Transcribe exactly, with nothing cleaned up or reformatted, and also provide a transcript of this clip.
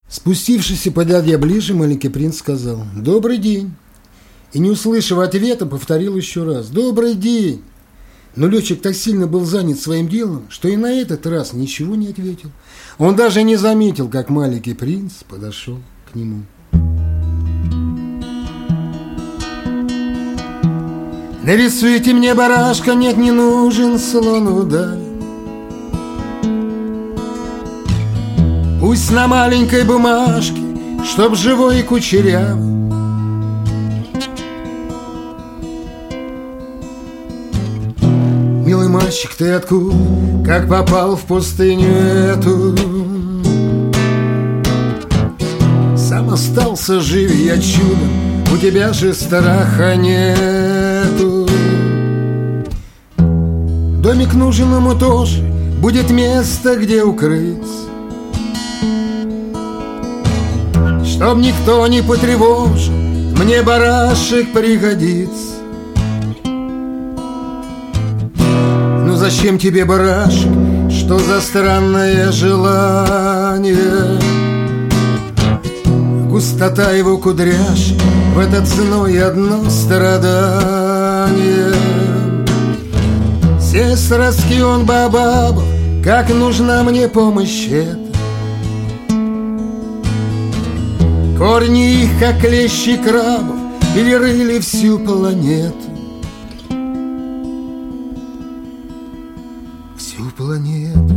Спустившись и подойдя ближе, маленький принц сказал: «Добрый день!» И, не услышав ответа, повторил еще раз: «Добрый день!» Но летчик так сильно был занят своим делом, что и на этот раз ничего не ответил. Он даже не заметил, как маленький принц подошел к нему. «Нарисуйте мне барашка, нет, не нужен слон вдаль. Пусть на маленькой бумажке, чтоб живой и кучерявый. Милый мальчик, ты откуда, как попал в пустыню эту? Сам остался жив я чудом, у тебя же страха нету. Домик нужен ему тоже, будет место, где укрыться, чтоб никто не потревожил, мне барашек пригодится. Ну зачем тебе барашек, что за странное желание? Густота его кудряшек, в этот зной одно страдание. Сестрский он бабабов, как нужна мне помощь эта. Корни их, как клещи крабов, перерыли всю планету. Всю планету.